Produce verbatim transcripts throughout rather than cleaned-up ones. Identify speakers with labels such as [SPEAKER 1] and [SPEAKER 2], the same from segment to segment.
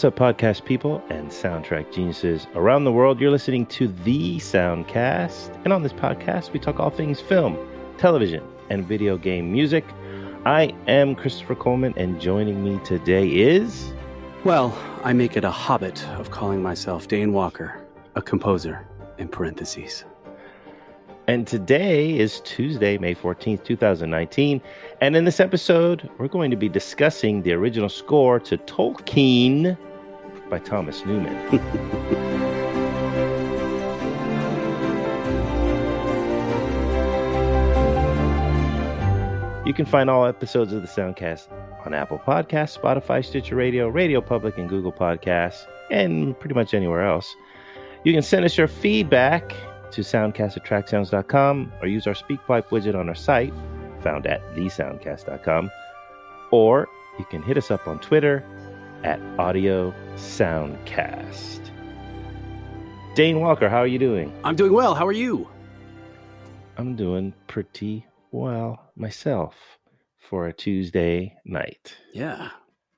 [SPEAKER 1] What's up, podcast people and soundtrack geniuses around the world? You're listening to The Soundcast, and on this podcast, we talk all things film, television, and video game music. I am Christopher Coleman, and joining me today is...
[SPEAKER 2] Well, I make it a habit of calling myself Dane Walker, a composer, in parentheses.
[SPEAKER 1] And today is Tuesday, May fourteenth, twenty nineteen. And in this episode, we're going to be discussing the original score to Tolkien by Thomas Newman. You can find all episodes of the Soundcast on Apple Podcasts, Spotify, Stitcher Radio, Radio Public, and Google Podcasts, and pretty much anywhere else. You can send us your feedback to soundcast at track sounds dot com or use our SpeakPipe widget on our site, found at the soundcast dot com, or you can hit us up on Twitter at Audio Soundcast. Dane Walker, how are you doing?
[SPEAKER 2] I'm doing well. How are you?
[SPEAKER 1] I'm doing pretty well myself for a Tuesday night.
[SPEAKER 2] Yeah.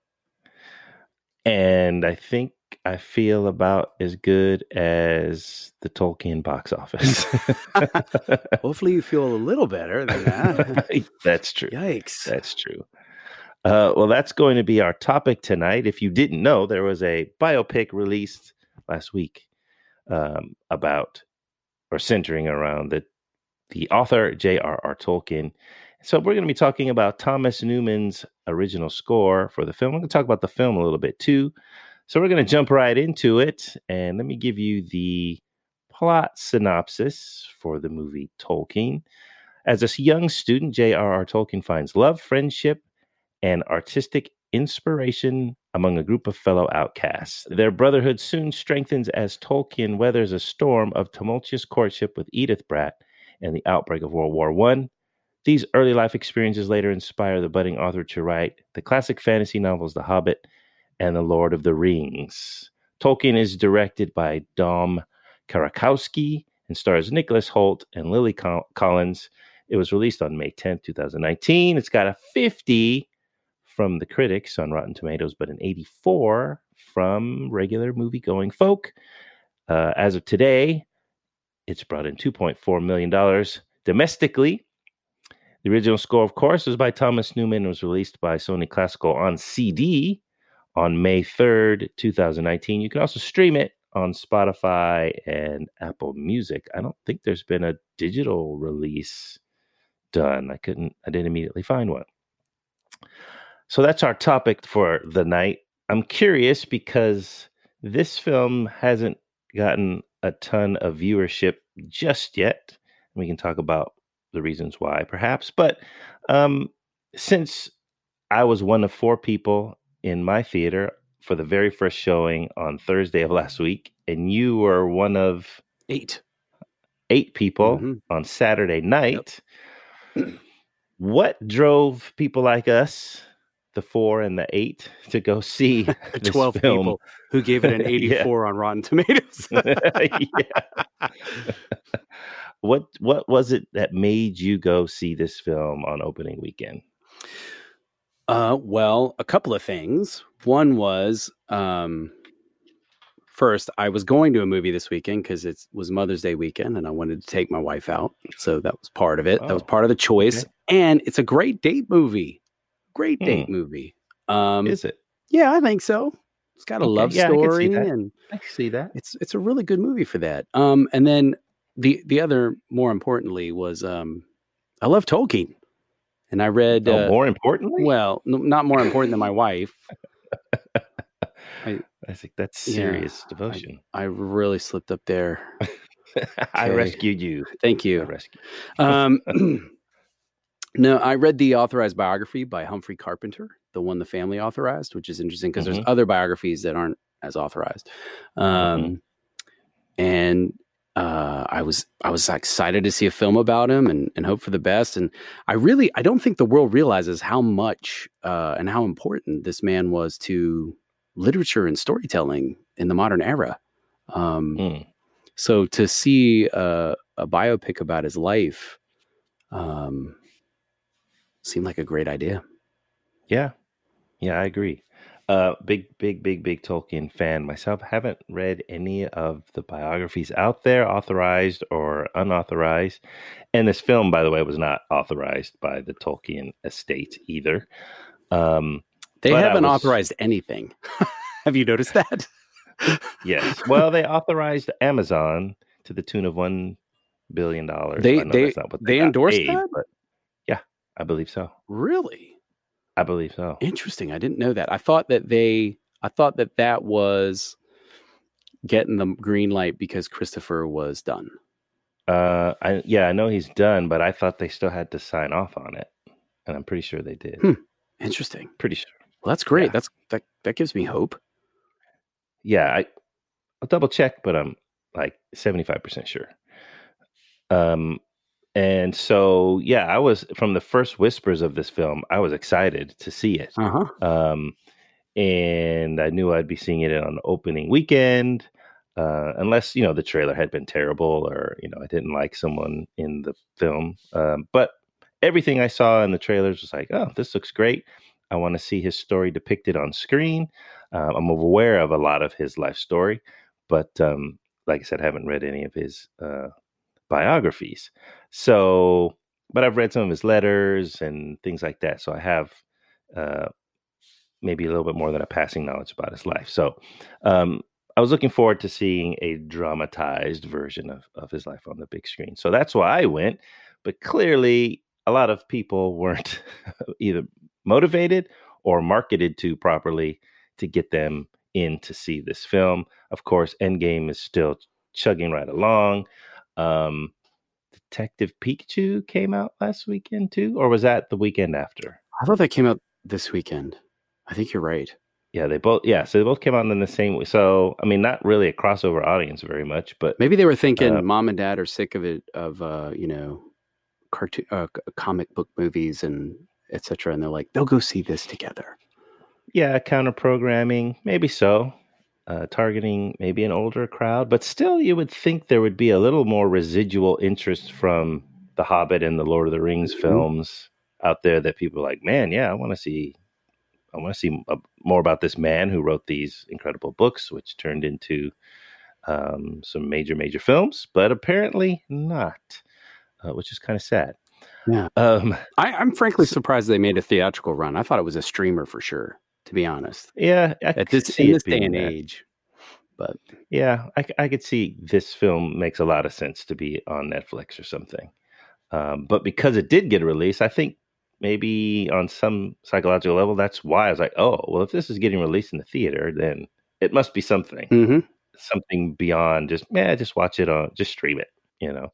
[SPEAKER 1] And I think I feel about as good as the Tolkien box office.
[SPEAKER 2] Hopefully you feel a little better than that.
[SPEAKER 1] That's true.
[SPEAKER 2] Yikes.
[SPEAKER 1] That's true. Uh, well, that's going to be our topic tonight. If you didn't know, there was a biopic released last week um, about or centering around the, the author J R R. Tolkien. So we're going to be talking about Thomas Newman's original score for the film. We're going to talk about the film a little bit too. So we're going to jump right into it, and let me give you the plot synopsis for the movie Tolkien. As a young student, J R R. Tolkien finds love, friendship, and artistic inspiration among a group of fellow outcasts. Their brotherhood soon strengthens as Tolkien weathers a storm of tumultuous courtship with Edith Bratt and the outbreak of World War One. These early life experiences later inspire the budding author to write the classic fantasy novels The Hobbit and The Lord of the Rings. Tolkien is directed by Dom Karakowski and stars Nicholas Hoult and Lily Collins. It was released on May tenth, twenty nineteen. It's got a fifty from the critics on Rotten Tomatoes, but an eighty-four from regular movie-going folk. Uh, as of today, it's brought in two point four million dollars domestically. The original score, of course, was by Thomas Newman and was released by Sony Classical on C D on May third, twenty nineteen. You can also stream it on Spotify and Apple Music. I don't think there's been a digital release done. I couldn't, I didn't immediately find one. So that's our topic for the night. I'm curious because this film hasn't gotten a ton of viewership just yet. We can talk about the reasons why, perhaps. But um, since I was one of four people in my theater for the very first showing on Thursday of last week, and you were one of
[SPEAKER 2] eight
[SPEAKER 1] eight people
[SPEAKER 2] mm-hmm.
[SPEAKER 1] on Saturday night,
[SPEAKER 2] yep.
[SPEAKER 1] What drove people like us, the four and the eight, to go see
[SPEAKER 2] the
[SPEAKER 1] this
[SPEAKER 2] twelve
[SPEAKER 1] film?
[SPEAKER 2] People who gave it an eighty-four yeah. on Rotten Tomatoes?
[SPEAKER 1] yeah. What what was it that made you go see this film on opening weekend?
[SPEAKER 2] Uh, well, a couple of things. One was, um, first, I was going to a movie this weekend because it was Mother's Day weekend and I wanted to take my wife out. So that was part of it. Oh, that was part of the choice. Okay. And it's a great date movie. Great date hmm. movie. Um,
[SPEAKER 1] Is it?
[SPEAKER 2] Yeah, I think so. It's got a okay. love
[SPEAKER 1] yeah,
[SPEAKER 2] story.
[SPEAKER 1] I can see that.
[SPEAKER 2] And
[SPEAKER 1] I can see that.
[SPEAKER 2] It's, it's a really good movie for that. Um, and then the, the other, more importantly, was um, I love Tolkien. And I read...
[SPEAKER 1] Oh,
[SPEAKER 2] uh,
[SPEAKER 1] more importantly?
[SPEAKER 2] Well, n- not more important than my wife.
[SPEAKER 1] I, I think that's serious yeah, devotion.
[SPEAKER 2] I, I really slipped up there.
[SPEAKER 1] I okay. rescued you.
[SPEAKER 2] Thank you.
[SPEAKER 1] I rescued
[SPEAKER 2] you. um, no, I read the authorized biography by Humphrey Carpenter, the one the family authorized, which is interesting because mm-hmm. there's other biographies that aren't as authorized. Um, mm-hmm. And... Uh, I was I was excited to see a film about him and, and hope for the best. And I really I don't think the world realizes how much uh, and how important this man was to literature and storytelling in the modern era. Um, mm. So to see uh, a biopic about his life um, seemed like a great idea.
[SPEAKER 1] Yeah, yeah, I agree. Uh, big, big, big, big Tolkien fan myself. Haven't read any of the biographies out there, authorized or unauthorized. And this film, by the way, was not authorized by the Tolkien estate either. Um,
[SPEAKER 2] they
[SPEAKER 1] but I
[SPEAKER 2] haven't
[SPEAKER 1] was-
[SPEAKER 2] authorized anything. Have you noticed that?
[SPEAKER 1] Yes. Well, they authorized Amazon to the tune of one billion dollars.
[SPEAKER 2] They-
[SPEAKER 1] I know
[SPEAKER 2] they-
[SPEAKER 1] that's not what they,
[SPEAKER 2] they
[SPEAKER 1] got
[SPEAKER 2] endorsed
[SPEAKER 1] paid,
[SPEAKER 2] that?
[SPEAKER 1] But yeah, I believe so.
[SPEAKER 2] Really?
[SPEAKER 1] I believe so.
[SPEAKER 2] Interesting. I didn't know that. I thought that they, I thought that that was getting the green light because Christopher was done.
[SPEAKER 1] Uh, I yeah, I know he's done, but I thought they still had to sign off on it, and I'm pretty sure they did.
[SPEAKER 2] Hmm. Interesting.
[SPEAKER 1] Pretty sure.
[SPEAKER 2] Well, that's great.
[SPEAKER 1] Yeah.
[SPEAKER 2] That's that. That gives me hope.
[SPEAKER 1] Yeah, I, I'll double check, but I'm like seventy-five percent sure. Um, and so yeah, I was from the first whispers of this film. I was excited to see it.
[SPEAKER 2] Uh huh.
[SPEAKER 1] Um, and I knew I'd be seeing it on opening weekend, uh, unless, you know, the trailer had been terrible or, you know, I didn't like someone in the film. Um, but everything I saw in the trailers was like, oh, this looks great. I want to see his story depicted on screen. Uh, I'm aware of a lot of his life story, but um, like I said, I haven't read any of his uh, biographies. So, but I've read some of his letters and things like that. So I have uh, maybe a little bit more than a passing knowledge about his life. So um, I was looking forward to seeing a dramatized version of, of his life on the big screen. So that's why I went. But clearly, a lot of people weren't either motivated or marketed to properly to get them in to see this film. Of course, Endgame is still chugging right along. Um, Detective Pikachu came out last weekend too, or was that the weekend after?
[SPEAKER 2] I thought that came out this weekend. I think you're right.
[SPEAKER 1] Yeah, they both. Yeah, so they both came out in the same way. So, I mean, not really a crossover audience very much, but
[SPEAKER 2] Maybe they were thinking
[SPEAKER 1] Uh,
[SPEAKER 2] mom and dad are sick of it, of uh, you know, cartoon, uh, c- comic book movies and et cetera. And they're like, they'll go see this together.
[SPEAKER 1] yeah, counter programming, maybe so. Uh, targeting maybe an older crowd, but still, you would think there would be a little more residual interest from The Hobbit and the Lord of the Rings
[SPEAKER 2] Mhm.
[SPEAKER 1] films out there that people are like, man, yeah, I want to see. I want to see uh, more about this man who wrote these incredible books, which turned into um, some major, major films, but apparently not, uh, which is kind of sad.
[SPEAKER 2] Yeah.
[SPEAKER 1] Um,
[SPEAKER 2] I, I'm frankly surprised they made a theatrical run. I thought it was a streamer for sure, to be honest.
[SPEAKER 1] yeah, I
[SPEAKER 2] At
[SPEAKER 1] could
[SPEAKER 2] this,
[SPEAKER 1] see
[SPEAKER 2] in
[SPEAKER 1] it
[SPEAKER 2] this day
[SPEAKER 1] being
[SPEAKER 2] and
[SPEAKER 1] that.
[SPEAKER 2] age. But
[SPEAKER 1] Yeah, I, c- I could see this film makes a lot of sense to be on Netflix or something. Um, but because it did get a release, I think maybe on some psychological level, that's why I was like, oh, well, if this is getting released in the theater, then it must be something,
[SPEAKER 2] Mhm.
[SPEAKER 1] something beyond just, yeah, just watch it on, just stream it, you know?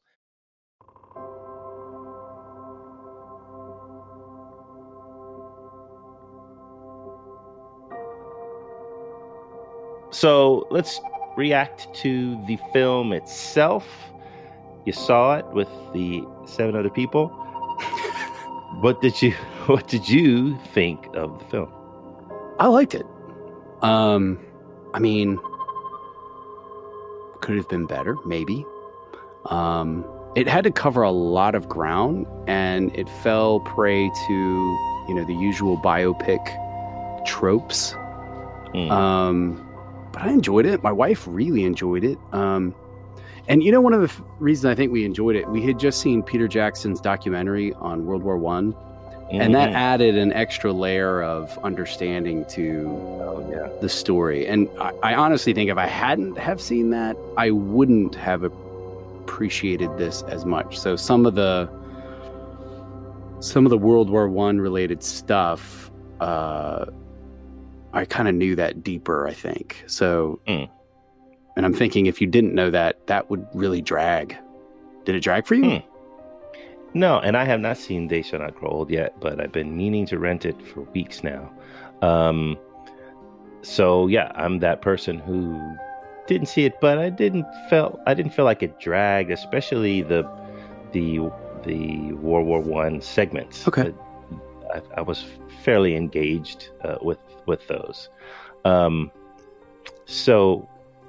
[SPEAKER 1] So let's react to the film itself. You saw it with the seven other people. What did you What did you think of the film?
[SPEAKER 2] I liked it. Um, I mean, could have been better, maybe. Um, it had to cover a lot of ground, and it fell prey to, you know, the usual biopic tropes.
[SPEAKER 1] Mm.
[SPEAKER 2] Um, but I enjoyed it. My wife really enjoyed it. Um, and you know, one of the f- reasons I think we enjoyed it, we had just seen Peter Jackson's documentary on World War One, and that
[SPEAKER 1] Mhm.
[SPEAKER 2] added an extra layer of understanding to
[SPEAKER 1] Oh, yeah.
[SPEAKER 2] the story. And I, I honestly think if I hadn't have seen that, I wouldn't have appreciated this as much. So some of the some of the World War One related stuff, uh, I kind of knew that deeper, I think. So,
[SPEAKER 1] Mm.
[SPEAKER 2] and I'm thinking if you didn't know that, that would really drag. Did it drag for you?
[SPEAKER 1] Hmm. No, and I have not seen They Shall Not Grow Old yet, but I've been meaning to rent it for weeks now. Um, so yeah, I'm that person who didn't see it, but I didn't felt I didn't feel like it dragged, especially the the the World War One segments.
[SPEAKER 2] Okay.
[SPEAKER 1] I, I was fairly engaged uh, with with those. Um, so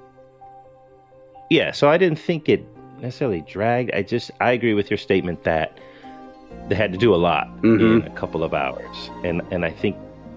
[SPEAKER 1] yeah, so I didn't think it necessarily dragged. I just I agree with your statement that they had to do a lot
[SPEAKER 2] Mhm.
[SPEAKER 1] in a couple of hours, and and I think I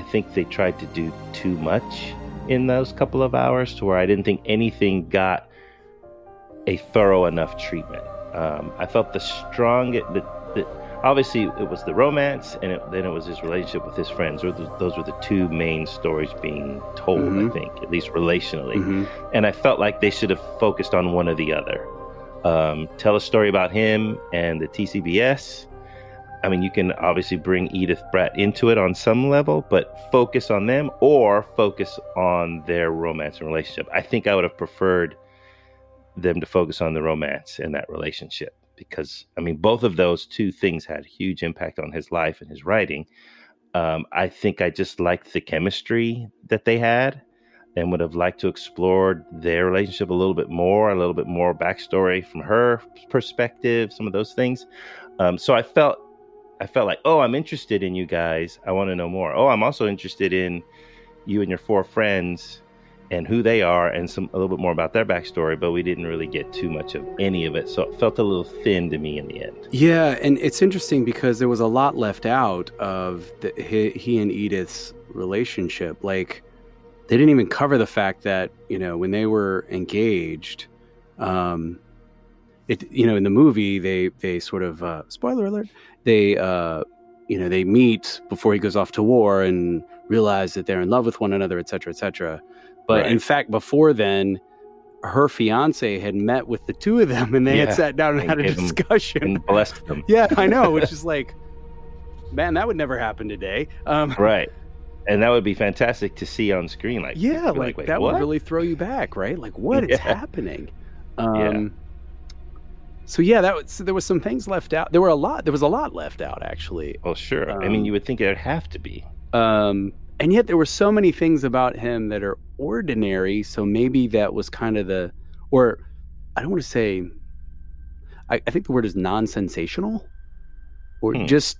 [SPEAKER 1] I think they tried to do too much in those couple of hours to where I didn't think anything got a thorough enough treatment. Um, I felt the strong, the, the, obviously it was the romance, and it, then it was his relationship with his friends. Or the, those were the two main stories being told, mm-hmm. I think, at least relationally. Mm-hmm. And I felt like they should have focused on one or the other. Um, tell a story about him and the T C B S. I mean, you can obviously bring Edith Bratt into it on some level, but focus on them or focus on their romance and relationship. I think I would have preferred them to focus on the romance and that relationship because, I mean, both of those two things had huge impact on his life and his writing. Um, I think I just liked the chemistry that they had and would have liked to explore their relationship a little bit more, a little bit more backstory from her perspective, some of those things. Um, so I felt I felt like, oh, I'm interested in you guys. I want to know more. Oh, I'm also interested in you and your four friends and who they are and some a little bit more about their backstory, but we didn't really get too much of any of it. So it felt a little thin to me in the end.
[SPEAKER 2] Yeah, and it's interesting because there was a lot left out of the, he, he and Edith's relationship. Like, they didn't even cover the fact that, you know, when they were engaged, um, it, you know, in the movie, they, they sort of, uh, spoiler alert, they, uh, you know, they meet before he goes off to war and realize that they're in love with one another, et cetera, et cetera. But right. in fact, before then, her fiance had met with the two of them and they yeah. had sat down and, and had a discussion.
[SPEAKER 1] And blessed them.
[SPEAKER 2] Yeah, I know, which is like, man, that would never happen today. Um,
[SPEAKER 1] right. And that would be fantastic to see on screen. Like,
[SPEAKER 2] yeah, like, like that what? would really throw you back, right? Like, what yeah. is happening? Um, yeah. So yeah, that was, so there was some things left out. There were a lot. There was a lot left out, actually.
[SPEAKER 1] Well, sure. Um, I mean, you would think there'd have to be.
[SPEAKER 2] Um, and yet there were so many things about him that are ordinary. So maybe that was kind of the, or I don't want to say. I, I think the word is non-sensational, or hmm. just.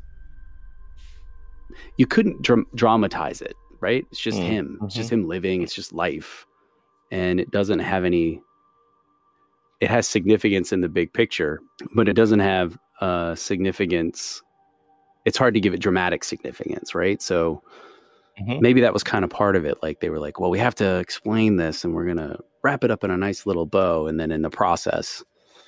[SPEAKER 2] You couldn't dra- dramatize it, right? It's just mm. him. Mm-hmm. It's just him living. It's just life. And it doesn't have any, it has significance in the big picture, but it doesn't have uh, significance. It's hard to give it dramatic significance, right? So mm-hmm. maybe that was kind of part of it. Like they were like, well, we have to explain this and we're going to wrap it up in a nice little bow. And then in the process,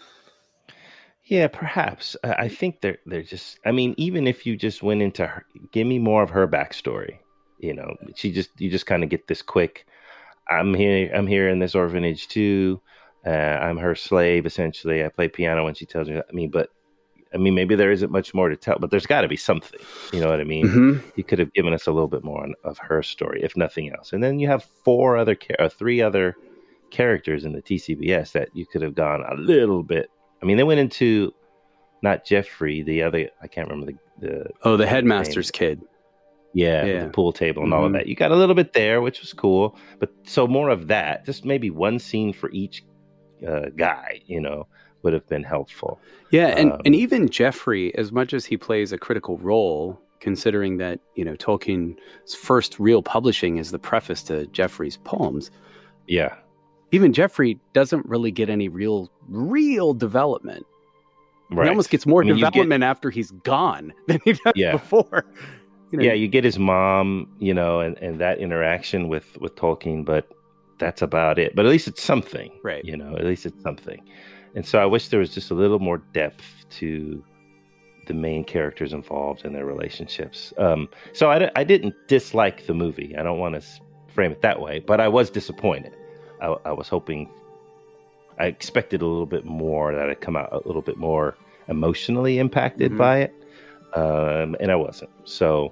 [SPEAKER 1] yeah, perhaps. I think they're they're just. I mean, even if you just went into her, give me more of her backstory. You know, she just you just kind of get this quick. I'm here. I'm here in this orphanage too. Uh, I'm her slave essentially. I play piano when she tells me. I mean, but I mean, maybe there isn't much more to tell. But there's got to be something. You know what I mean? Mm-hmm. You could have given us a little bit more on, of her story, if nothing else. And then you have four other, or three other characters in the T C B S that you could have gone a little bit. I mean, they went into not Jeffrey, the other, I can't remember the... the
[SPEAKER 2] oh, the headmaster's name. Kid.
[SPEAKER 1] Yeah,
[SPEAKER 2] yeah.
[SPEAKER 1] the pool table and
[SPEAKER 2] mm-hmm.
[SPEAKER 1] all of that. You got a little bit there, which was cool. But so more of that, just maybe one scene for each uh, guy, you know, would have been helpful.
[SPEAKER 2] Yeah, and, um, and even Jeffrey, as much as he plays a critical role, considering that, you know, Tolkien's first real publishing is the preface to Jeffrey's poems.
[SPEAKER 1] Yeah.
[SPEAKER 2] Even Jeffrey doesn't really get any real, real development. Right. He almost gets more I mean, development get, after he's gone than he does yeah. before.
[SPEAKER 1] You know, yeah, you get his mom, you know, and, and that interaction with, with Tolkien, but that's about it. But at least it's something,
[SPEAKER 2] right?
[SPEAKER 1] You know, at least it's something. And so I wish there was just a little more depth to the main characters involved and their relationships. Um, so I, I didn't dislike the movie. I don't want to frame it that way, but I was disappointed. I, I was hoping, I expected a little bit more, that I'd come out a little bit more emotionally impacted mm-hmm. by it. Um, and I wasn't. So,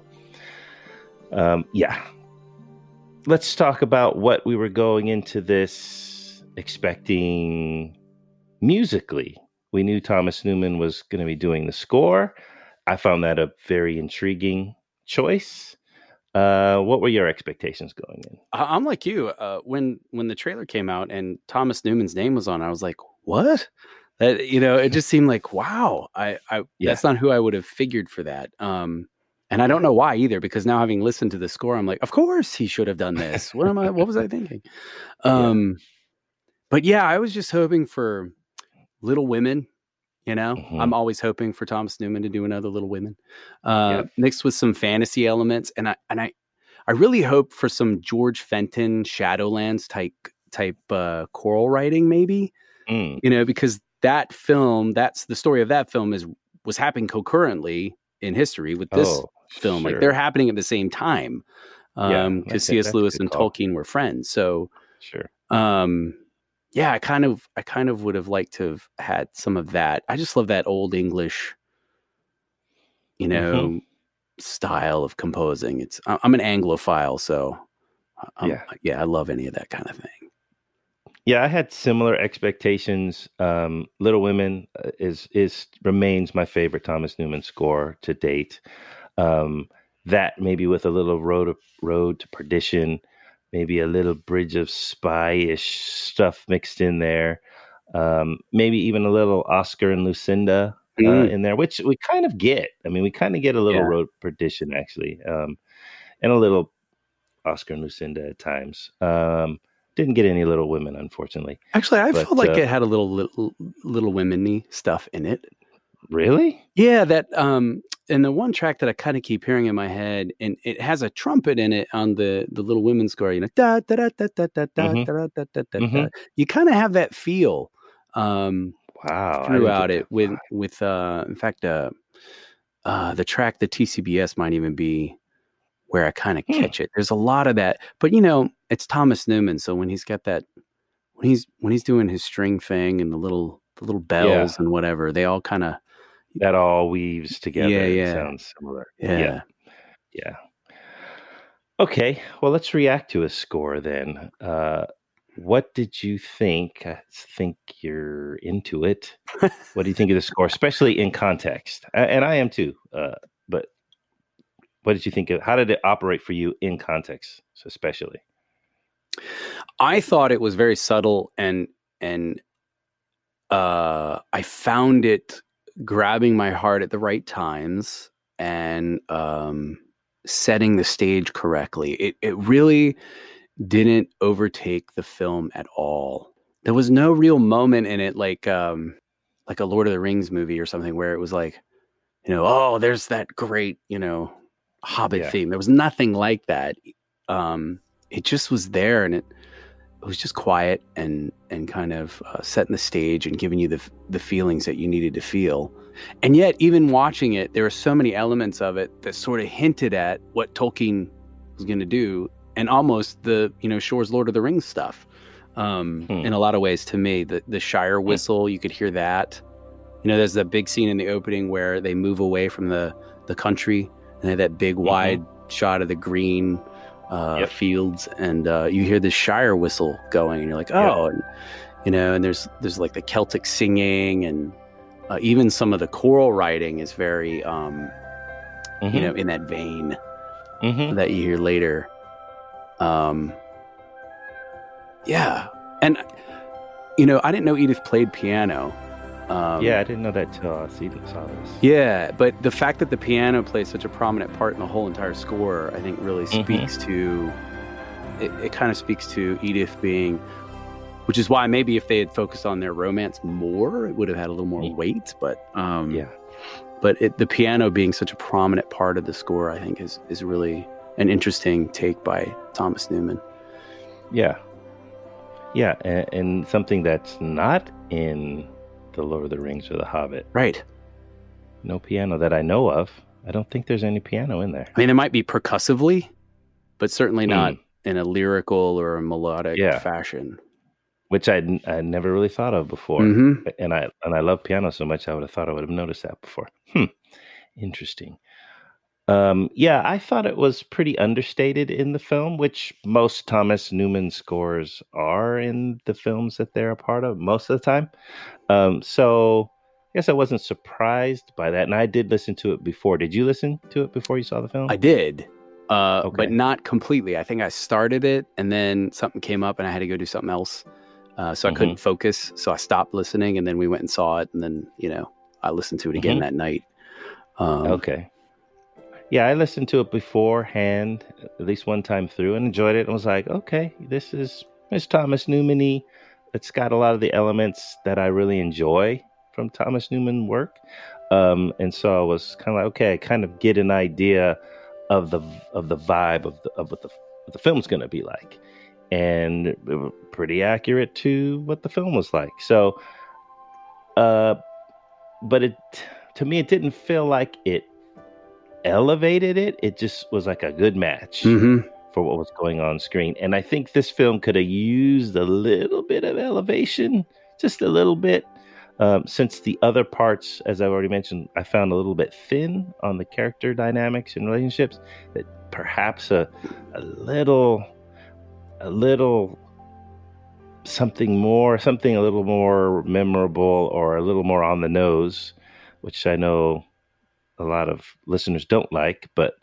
[SPEAKER 1] um, yeah. Let's talk about what we were going into this expecting musically. We knew Thomas Newman was going to be doing the score. I found that a very intriguing choice. Uh, what were your expectations going in?
[SPEAKER 2] I'm like you. Uh, when when the trailer came out and Thomas Newman's name was on, I was like, "What?" That you know, it just seemed like, "Wow!" I, I yeah. That's not who I would have figured for that. Um, and I don't know why either, because now having listened to the score, I'm like, "Of course he should have done this." What am I? What was I thinking? Um, yeah. But yeah, I was just hoping for Little Women. You know, mm-hmm. I'm always hoping for Thomas Newman to do another Little Women, uh, yep. mixed with some fantasy elements. And I, and I, I really hope for some George Fenton Shadowlands type type uh, choral writing, maybe.
[SPEAKER 1] Mm.
[SPEAKER 2] You know, because that film, that's the story of that film is was happening concurrently in history with this
[SPEAKER 1] Oh,
[SPEAKER 2] film.
[SPEAKER 1] sure.
[SPEAKER 2] Like they're happening at the same time. Um, because
[SPEAKER 1] Yeah,
[SPEAKER 2] C S. Lewis and
[SPEAKER 1] call.
[SPEAKER 2] Tolkien were friends. So,
[SPEAKER 1] sure.
[SPEAKER 2] Um, yeah, I kind of, I kind of would have liked to have had some of that. I just love that old English, you know, mm-hmm. style of composing. It's, I'm an Anglophile, so I'm, yeah, yeah, I love any of that kind of thing.
[SPEAKER 1] Yeah, I had similar expectations. Um, Little Women is is remains my favorite Thomas Newman score to date. Um, that maybe with a little road of, road to perdition, maybe a little Bridge of Spy-ish stuff mixed in there. Um, maybe even a little Oscar and Lucinda uh, mm. in there, which we kind of get. I mean, we kind of get a little yeah. road perdition actually, um, and a little Oscar and Lucinda at times. Um, Didn't get any Little Women, unfortunately.
[SPEAKER 2] Actually, I but, felt like uh, it had a little little, little women-y stuff in it.
[SPEAKER 1] Really?
[SPEAKER 2] Yeah, that um, and the one track that I kind of keep hearing in my head, and it has a trumpet in it on the the Little Women score. You know, da da da da da da da
[SPEAKER 1] mm-hmm.
[SPEAKER 2] da da da da. Mm-hmm. You kind of have that feel. Um,
[SPEAKER 1] wow!
[SPEAKER 2] Throughout it, with vibe. with uh, in fact, uh, uh, the track the T C B S might even be where I kind of catch hmm. it. There's a lot of that, but you know, it's Thomas Newman, so when he's got that, when he's when he's doing his string thing and the little the little bells yeah. and whatever, they all kind of
[SPEAKER 1] that all weaves together.
[SPEAKER 2] Yeah, yeah.
[SPEAKER 1] It sounds similar.
[SPEAKER 2] Yeah.
[SPEAKER 1] yeah, yeah. Okay, well, let's react to a score then. Uh, what did you think? I think you're into it. What do you think of the score, especially in context? And I am too. Uh, but what did you think of? How did it operate for you in context, especially?
[SPEAKER 2] I thought it was very subtle, and and uh, I found it grabbing my heart at the right times and um, setting the stage correctly. It it really didn't overtake the film at all. There was no real moment in it like um, like a Lord of the Rings movie or something where it was like, you know, oh, there's that great, you know, Hobbit yeah. theme. There was nothing like that. Um, it just was there, and it it was just quiet and and kind of uh, setting the stage and giving you the the feelings that you needed to feel. And yet, even watching it, there were so many elements of it that sort of hinted at what Tolkien was going to do, and almost the you know Shore's Lord of the Rings stuff. Um, hmm. In a lot of ways, to me, the the Shire whistle, hmm. you could hear that. You know, there's that big scene in the opening where they move away from the the country, and they have that big wide mm-hmm. shot of the green uh, yep. fields, and uh, you hear this Shire whistle going, and you're like, oh, yep. and you know, and there's there's like the Celtic singing, and uh, even some of the choral writing is very, um, mm-hmm. you know, in that vein mm-hmm. that you hear later. Um, yeah, and you know, I didn't know Edith played piano. Um,
[SPEAKER 1] yeah, I didn't know that till I see saw this.
[SPEAKER 2] Yeah, but the fact that the piano plays such a prominent part in the whole entire score, I think, really speaks mm-hmm. to it. It kind of speaks to Edith being, which is why maybe if they had focused on their romance more, it would have had a little more mm-hmm. weight. But um,
[SPEAKER 1] yeah,
[SPEAKER 2] but it, the piano being such a prominent part of the score, I think, is is really an interesting take by Thomas Newman.
[SPEAKER 1] Yeah, yeah, and, and something that's not in The Lord of the Rings or The Hobbit.
[SPEAKER 2] Right.
[SPEAKER 1] No piano that I know of. I don't think there's any piano in there.
[SPEAKER 2] I mean, it might be percussively, but certainly not mm. in a lyrical or a melodic yeah. fashion.
[SPEAKER 1] Which I I never really thought of before. Mm-hmm. And I and I love piano so much, I would have thought I would have noticed that before. Hmm. Interesting. Um, yeah, I thought it was pretty understated in the film, which most Thomas Newman scores are in the films that they're a part of most of the time. Um, so I guess I wasn't surprised by that. And I did listen to it before. Did you listen to it before you saw the film?
[SPEAKER 2] I did, uh, okay. but not completely. I think I started it and then something came up and I had to go do something else. Uh, so I mm-hmm. couldn't focus. So I stopped listening and then we went and saw it. And then, you know, I listened to it again mm-hmm. that night. Um,
[SPEAKER 1] okay. Yeah, I listened to it beforehand, at least one time through, and enjoyed it. And was like, okay, this is Miss Thomas Newman-y. It's got a lot of the elements that I really enjoy from Thomas Newman work. Um, and so I was kind of like, okay, I kind of get an idea of the of the vibe of the, of what the what the film's going to be like, and it was pretty accurate to what the film was like. So, uh, but it to me it didn't feel like it elevated it. It just was like a good match. Mm-hmm. For what was going on screen. And I think this film could have used a little bit of elevation, just a little bit, um, since the other parts, as I've already mentioned, I found a little bit thin on the character dynamics and relationships, that perhaps a, a little, a little something more, something a little more memorable or a little more on the nose, which I know a lot of listeners don't like, but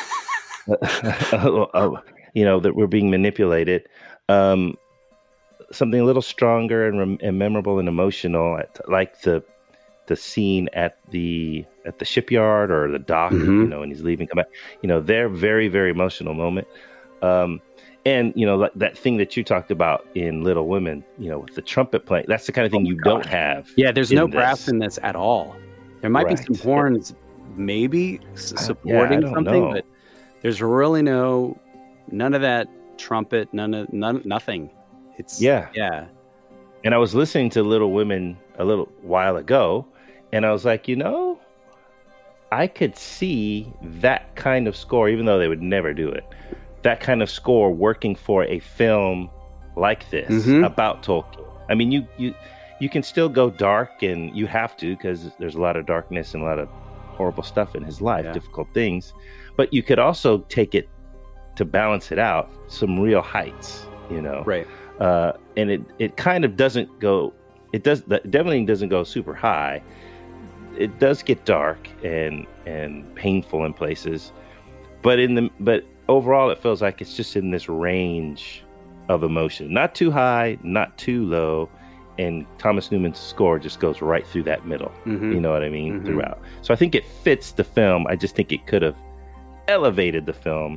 [SPEAKER 1] you know, that we're being manipulated. Um, something a little stronger and, and memorable and emotional, like the the scene at the at the shipyard or the dock, mm-hmm. you know, when he's leaving, come back. You know, they're very, very emotional moment. Um, and you know, like that thing that you talked about in Little Women, you know, with the trumpet playing. That's the kind of thing oh you God. don't have.
[SPEAKER 2] Yeah, there's no brass in this at all. There might right. be some horns, maybe supporting yeah, something, know. but there's really no, none of that trumpet, none of, none, nothing. It's
[SPEAKER 1] yeah,
[SPEAKER 2] yeah.
[SPEAKER 1] And I was listening to Little Women a little while ago, and I was like, you know, I could see that kind of score, even though they would never do it, that kind of score working for a film like this mm-hmm. about Tolkien. I mean, you you you can still go dark, and you have to, because there's a lot of darkness and a lot of horrible stuff in his life, yeah. difficult things. But you could also take it to balance it out, some real heights, you know.
[SPEAKER 2] Right.
[SPEAKER 1] Uh, and it, it kind of doesn't go, it does definitely doesn't go super high. It does get dark and and painful in places, but in the but overall it feels like it's just in this range of emotion, not too high, not too low. And Thomas Newman's score just goes right through that middle. Mm-hmm. You know what I mean? Mm-hmm. Throughout. So I think it fits the film. I just think it could have elevated the film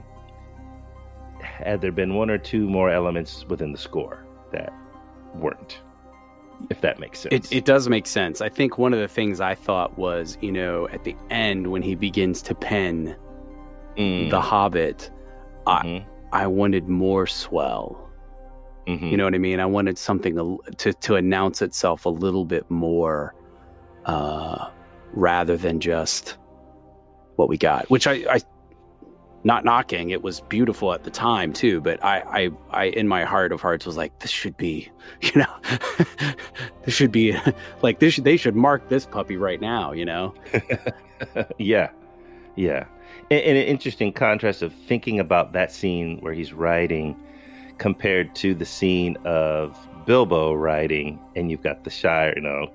[SPEAKER 1] had there been one or two more elements within the score that weren't, if that makes sense.
[SPEAKER 2] It, it does make sense. I think one of the things I thought was, you know, at the end when he begins to pen mm. The Hobbit, mm-hmm. I, I wanted more swell. Mm-hmm. You know what I mean? I wanted something to, to announce itself a little bit more uh, rather than just what we got, which I, I not knocking, it was beautiful at the time too, but I, I, I, in my heart of hearts was like, this should be, you know, this should be like this. Should, they should mark this puppy right now, you know?
[SPEAKER 1] yeah. Yeah. And, and an interesting contrast of thinking about that scene where he's riding compared to the scene of Bilbo riding, and you've got the Shire, you know,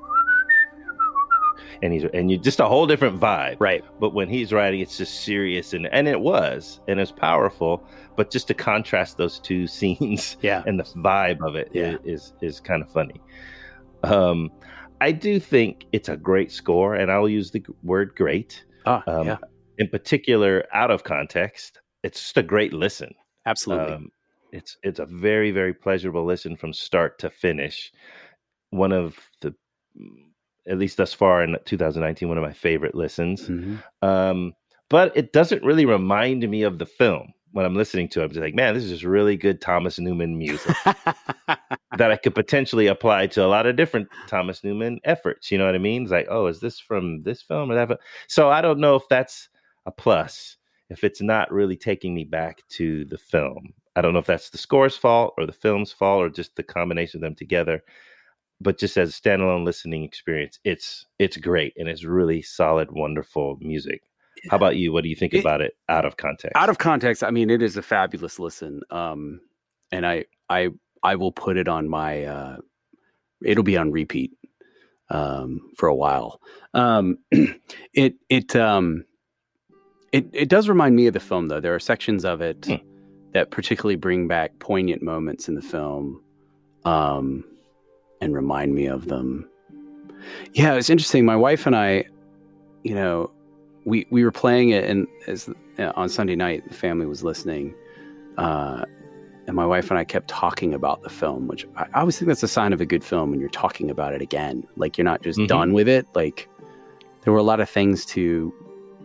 [SPEAKER 1] and he's and you just a whole different vibe,
[SPEAKER 2] right?
[SPEAKER 1] But when he's riding, it's just serious, and and it was, and it's powerful. But just to contrast those two scenes,
[SPEAKER 2] yeah,
[SPEAKER 1] and the vibe of it
[SPEAKER 2] yeah.
[SPEAKER 1] is is kind of funny. Um, I do think it's a great score, and I'll use the word "great."
[SPEAKER 2] Ah, um, yeah.
[SPEAKER 1] In particular, out of context, it's just a great listen.
[SPEAKER 2] Absolutely.
[SPEAKER 1] Um, it's it's a very very pleasurable listen from start to finish. One of the at least thus far in two thousand nineteen, one of my favorite listens. Mm-hmm. Um, but it doesn't really remind me of the film when I'm listening to it. I'm just like, man, this is just really good Thomas Newman music that I could potentially apply to a lot of different Thomas Newman efforts. You know what I mean? It's like, oh, is this from this film or that film? So I don't know if that's a plus, if it's not really taking me back to the film. I don't know if that's the score's fault or the film's fault or just the combination of them together. But just as a standalone listening experience, it's it's great, and it's really solid, wonderful music. How about you? What do you think it, about it out of context?
[SPEAKER 2] Out of context, I mean, it is a fabulous listen, um, and I I I will put it on my. Uh, it'll be on repeat um, for a while. Um, it it um, it it does remind me of the film, though. There are sections of it hmm. that particularly bring back poignant moments in the film. Um, and remind me of them. Yeah, it's interesting. My wife and I, you know, we we were playing it, and as uh, on Sunday night, the family was listening, uh, and my wife and I kept talking about the film, which I, I always think that's a sign of a good film when you're talking about it again. Like, you're not just mm-hmm. done with it. Like, there were a lot of things to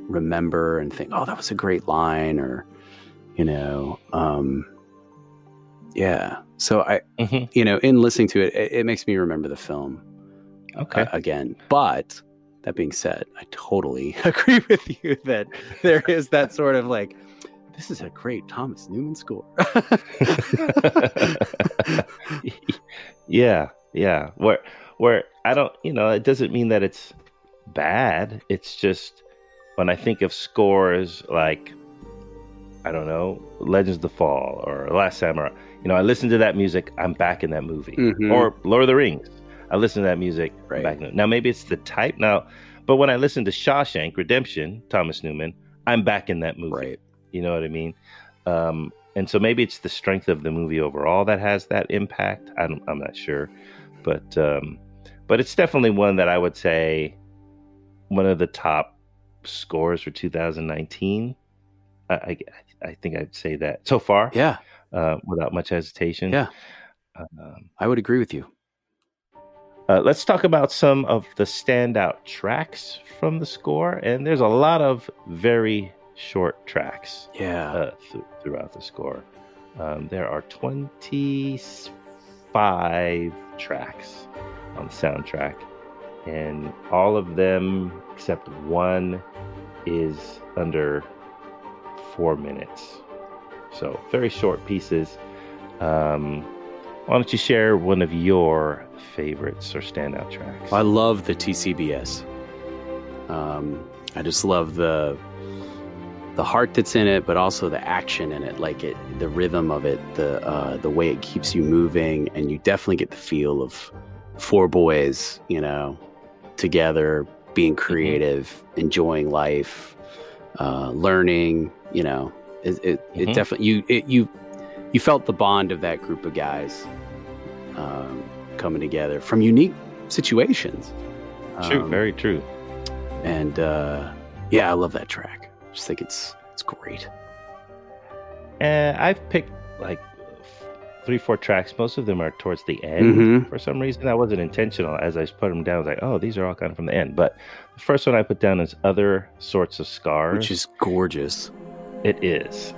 [SPEAKER 2] remember and think, oh, that was a great line, or, you know, um, yeah. So I, mm-hmm. you know, in listening to it, it, it makes me remember the film
[SPEAKER 1] okay.
[SPEAKER 2] uh, again. But that being said, I totally agree with you that there is that sort of like, this is a great Thomas Newman score.
[SPEAKER 1] yeah, yeah. Where, where I don't, you know, it doesn't mean that it's bad. It's just when I think of scores like, I don't know, Legends of the Fall or Last Samurai, you know, I listen to that music, I'm back in that movie. Mm-hmm. Or Lord of the Rings, I listen to that music, right. I'm back in it. Now, maybe it's the type now, but when I listen to Shawshank Redemption, Thomas Newman, I'm back in that movie.
[SPEAKER 2] Right.
[SPEAKER 1] You know what I mean? Um, and so maybe it's the strength of the movie overall that has that impact. I don't, I'm not sure, but um, but it's definitely one that I would say one of the top scores for two thousand nineteen. I, I, I think I'd say that so far.
[SPEAKER 2] Yeah,
[SPEAKER 1] uh, without much hesitation.
[SPEAKER 2] Yeah,
[SPEAKER 1] um,
[SPEAKER 2] I would agree with you.
[SPEAKER 1] Uh, let's talk about some of the standout tracks from the score, and there's a lot of very short tracks.
[SPEAKER 2] Yeah,
[SPEAKER 1] uh, th- throughout the score. Um, there are twenty-five tracks on the soundtrack, and all of them except one is under four minutes. So very short pieces. Um, why don't you share one of your favorites or standout tracks?
[SPEAKER 2] I love the T C B S. Um, I just love the the heart that's in it, but also the action in it, like it, the rhythm of it, the uh, the way it keeps you moving, and you definitely get the feel of four boys, you know, together, being creative, mm-hmm. enjoying life, uh, learning. You know, it it, mm-hmm. it definitely you it, you you felt the bond of that group of guys um, coming together from unique situations.
[SPEAKER 1] True,
[SPEAKER 2] um,
[SPEAKER 1] very true.
[SPEAKER 2] And uh, yeah, I love that track. I just think it's it's great.
[SPEAKER 1] And I've picked like three, four tracks. Most of them are towards the end. Mm-hmm. For some reason, that wasn't intentional. As I put them down, I was like, oh, these are all kind of from the end. But the first one I put down is Other Sorts of Scars.
[SPEAKER 2] Which is gorgeous.
[SPEAKER 1] It is.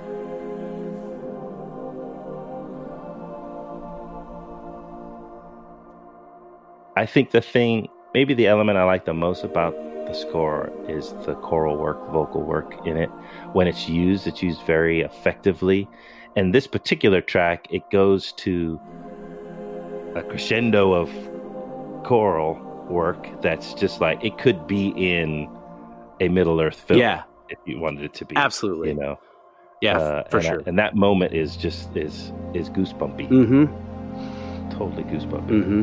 [SPEAKER 1] I think the thing, maybe the element I like the most about the score is the choral work, vocal work in it. When it's used, it's used very effectively. And this particular track, it goes to a crescendo of choral work that's just like, it could be in a Middle-earth film.
[SPEAKER 2] Yeah.
[SPEAKER 1] If you wanted it to be.
[SPEAKER 2] Absolutely.
[SPEAKER 1] You know?
[SPEAKER 2] Yeah,
[SPEAKER 1] uh,
[SPEAKER 2] for
[SPEAKER 1] and
[SPEAKER 2] sure.
[SPEAKER 1] I, and that moment is just, is, is goosebumpy.
[SPEAKER 2] Mm-hmm.
[SPEAKER 1] Totally goosebumpy.
[SPEAKER 2] Mm-hmm.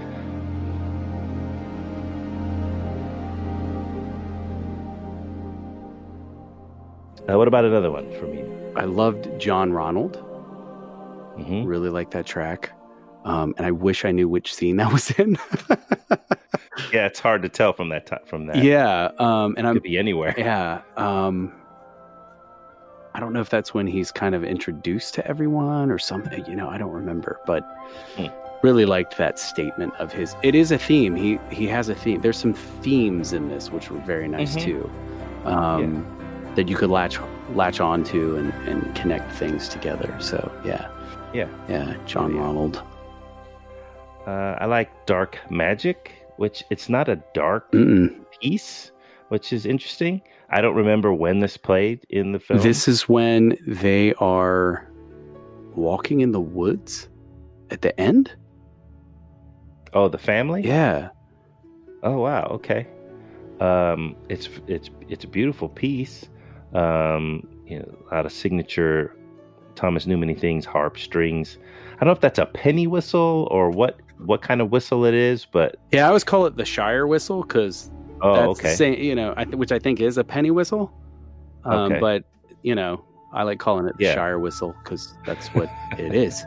[SPEAKER 1] Uh, what about another one from you?
[SPEAKER 2] I loved John Ronald.
[SPEAKER 1] Mm-hmm.
[SPEAKER 2] Really liked that track. Um, and I wish I knew which scene that was in.
[SPEAKER 1] Yeah, it's hard to tell from that. T- from that.
[SPEAKER 2] Yeah, um, and
[SPEAKER 1] it
[SPEAKER 2] I'm
[SPEAKER 1] could be anywhere.
[SPEAKER 2] Yeah, um, I don't know if that's when he's kind of introduced to everyone or something. You know, I don't remember, but hmm. really liked that statement of his. It is a theme. He he has a theme. There's some themes in this which were very nice mm-hmm. too. Um, yeah. That you could latch latch on to and, and connect things together. So yeah,
[SPEAKER 1] yeah,
[SPEAKER 2] yeah. John yeah. Ronald.
[SPEAKER 1] Uh, I like Dark Magic, which it's not a dark
[SPEAKER 2] Mm-mm.
[SPEAKER 1] piece, which is interesting. I don't remember when this played in the film.
[SPEAKER 2] This is when they are walking in the woods at the end.
[SPEAKER 1] Oh, the family?
[SPEAKER 2] Yeah.
[SPEAKER 1] Oh wow. Okay. Um, it's it's it's a beautiful piece. Um, you know, a lot of signature Thomas Newman-y things, harp, strings. I don't know if that's a penny whistle or what what kind of whistle it is, but
[SPEAKER 2] yeah, I always call it the Shire whistle because
[SPEAKER 1] oh,
[SPEAKER 2] that's
[SPEAKER 1] okay,
[SPEAKER 2] the same, you know, I th- which I think is a penny whistle. Um,
[SPEAKER 1] okay.
[SPEAKER 2] But you know, I like calling it the
[SPEAKER 1] yeah.
[SPEAKER 2] Shire whistle because that's what it is.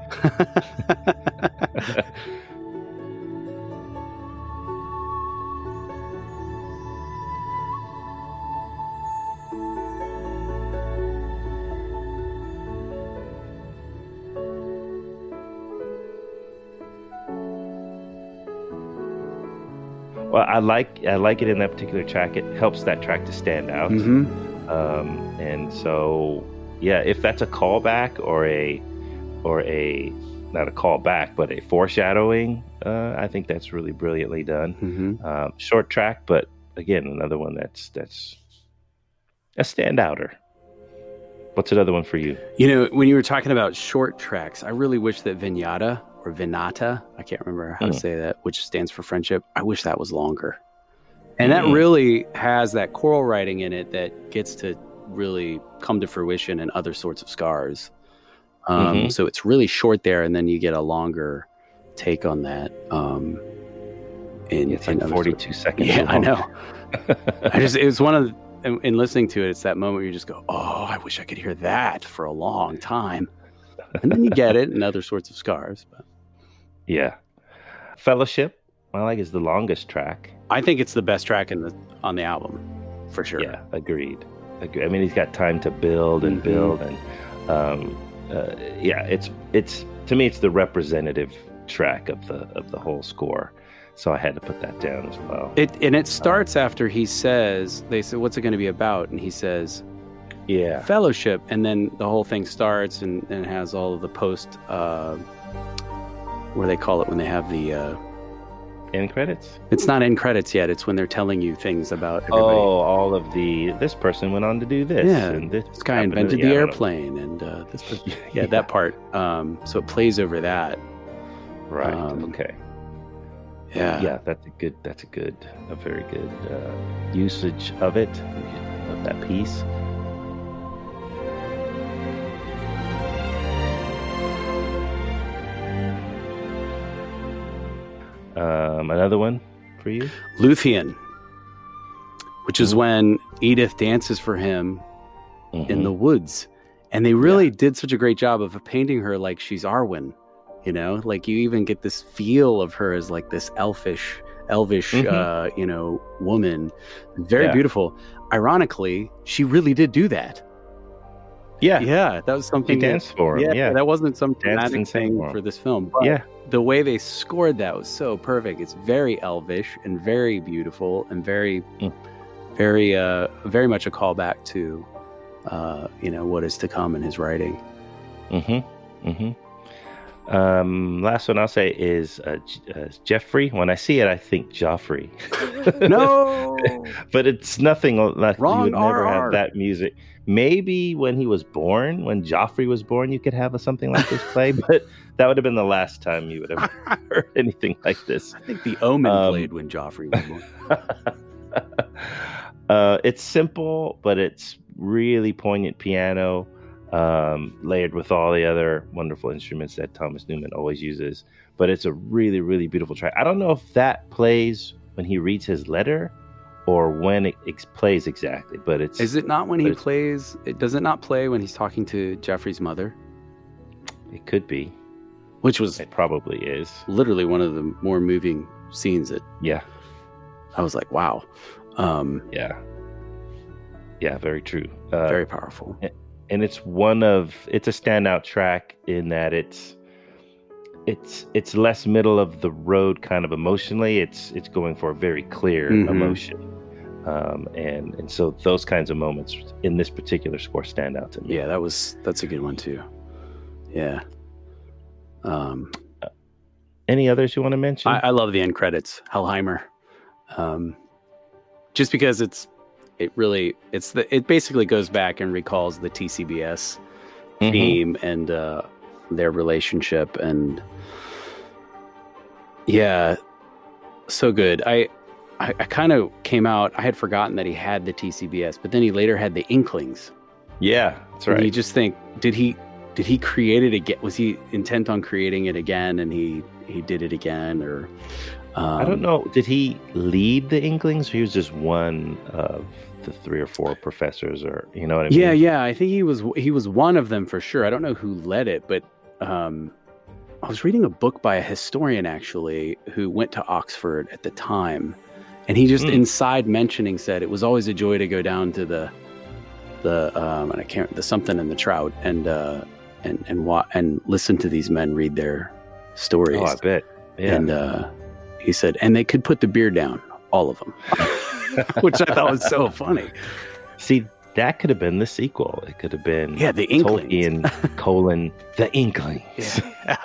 [SPEAKER 1] Well, I like I like it in that particular track. It helps that track to stand out.
[SPEAKER 2] Mm-hmm.
[SPEAKER 1] Um, and so, yeah, if that's a callback or a or a not a callback, but a foreshadowing, uh, I think that's really brilliantly done.
[SPEAKER 2] Mm-hmm.
[SPEAKER 1] Um, short track, but again, another one that's that's a standouter. What's another one for you?
[SPEAKER 2] You know, when you were talking about short tracks, I really wish that Vignata or Vinata, I can't remember how mm. to say that, which stands for friendship. I wish that was longer. And mm. that really has that choral writing in it that gets to really come to fruition in other sorts of scars. Um, mm-hmm. So it's really short there, and then you get a longer take on that. Um, in,
[SPEAKER 1] it's like forty-two
[SPEAKER 2] sort of,
[SPEAKER 1] seconds.
[SPEAKER 2] Yeah, I know. I just, it was one of the, in, in listening to it, it's that moment where you just go, oh, I wish I could hear that for a long time. And then you get it in other sorts of scars. But.
[SPEAKER 1] Yeah. Fellowship, I like, is the longest track.
[SPEAKER 2] I think it's the best track in the on the album, for sure.
[SPEAKER 1] Yeah, agreed. Agreed. I mean, he's got time to build and mm-hmm. build. And um, uh, yeah, it's it's to me, it's the representative track of the of the whole score. So I had to put that down as well.
[SPEAKER 2] It and it starts um, after he says, they say, what's it going to be about? And he says,
[SPEAKER 1] yeah,
[SPEAKER 2] fellowship. And then the whole thing starts and, and has all of the post, uh, what do they call it when they have the... Uh,
[SPEAKER 1] end credits?
[SPEAKER 2] It's not end credits yet. It's when they're telling you things about everybody.
[SPEAKER 1] Oh, all of the, this person went on to do this.
[SPEAKER 2] Yeah,
[SPEAKER 1] and this,
[SPEAKER 2] this guy invented to, the yeah, airplane. And uh, this person, yeah, yeah, that part. Um, so it plays over that.
[SPEAKER 1] Right,
[SPEAKER 2] um,
[SPEAKER 1] okay.
[SPEAKER 2] Yeah,
[SPEAKER 1] yeah, that's a good. That's a good, a very good uh, usage of it, of that piece. Um, another one for you,
[SPEAKER 2] Luthien, which is when Edith dances for him mm-hmm. in the woods, and they really yeah. did such a great job of painting her like she's Arwen. You know, like you even get this feel of her as like this elfish, elvish, mm-hmm. uh, you know, woman. Very yeah. beautiful. Ironically, she really did do that.
[SPEAKER 1] Yeah.
[SPEAKER 2] Yeah. That was something.
[SPEAKER 1] She danced that, for him. Yeah, yeah.
[SPEAKER 2] That wasn't some dramatic thing for, for this film. But
[SPEAKER 1] yeah.
[SPEAKER 2] the way they scored that was so perfect. It's very elvish and very beautiful and very, mm. very, uh, very much a callback to, uh, you know, what is to come in his writing.
[SPEAKER 1] Mm-hmm. Mm-hmm. Um, last one I'll say is uh, uh, Jeffrey. When I see it, I think Joffrey.
[SPEAKER 2] No,
[SPEAKER 1] but it's nothing like
[SPEAKER 2] Wrong
[SPEAKER 1] you would never
[SPEAKER 2] R R.
[SPEAKER 1] have that music. Maybe when he was born, when Joffrey was born, you could have a, something like this play, but that would have been the last time you would have heard anything like this.
[SPEAKER 2] I think the Omen um, played when Joffrey was born.
[SPEAKER 1] uh, it's simple, but it's really poignant piano. Um, layered with all the other wonderful instruments that Thomas Newman always uses. But it's a really, really beautiful track. I don't know if that plays when he reads his letter or when it ex- plays exactly, but it's...
[SPEAKER 2] Is it not when he plays... It, does it not play when he's talking to Jeffrey's mother?
[SPEAKER 1] It could be.
[SPEAKER 2] Which was...
[SPEAKER 1] It probably is.
[SPEAKER 2] Literally one of the more moving scenes that...
[SPEAKER 1] Yeah.
[SPEAKER 2] I was like, wow. Um,
[SPEAKER 1] yeah. Yeah, very true. Uh,
[SPEAKER 2] very powerful.
[SPEAKER 1] And, And it's one of it's a standout track in that it's it's it's less middle of the road kind of emotionally. It's it's going for a very clear mm-hmm. emotion, um, and and so those kinds of moments in this particular score stand out to me.
[SPEAKER 2] Yeah, that was that's a good one too. Yeah. Um,
[SPEAKER 1] uh, any others you want to mention?
[SPEAKER 2] I, I love the end credits, Hellheimer, um, just because it's. It really, it's the, it basically goes back and recalls the T C B S mm-hmm. theme and uh, their relationship. And yeah, so good. I, I, I kind of came out, I had forgotten that he had the T C B S, but then he later had the Inklings.
[SPEAKER 1] Yeah, that's right.
[SPEAKER 2] And you just think, did he, did he create it again? Was he intent on creating it again? And he, he did it again or, um,
[SPEAKER 1] I don't know. Did he lead the Inklings? Or he was just one of the three or four professors, or you know what I mean?
[SPEAKER 2] Yeah, yeah. I think he was he was one of them for sure. I don't know who led it, but um, I was reading a book by a historian actually who went to Oxford at the time, and he just mm. inside mentioning said it was always a joy to go down to the the um, and I can't the something in the Trout and uh, and and wa- and listen to these men read their stories.
[SPEAKER 1] Oh, I bet. Yeah.
[SPEAKER 2] And uh, he said, and they could put the beer down all of them, which I thought was so funny.
[SPEAKER 1] See, that could have been the sequel. It could have been
[SPEAKER 2] yeah, the Inklings.
[SPEAKER 1] Tolkien colon the Inklings.
[SPEAKER 2] Yeah.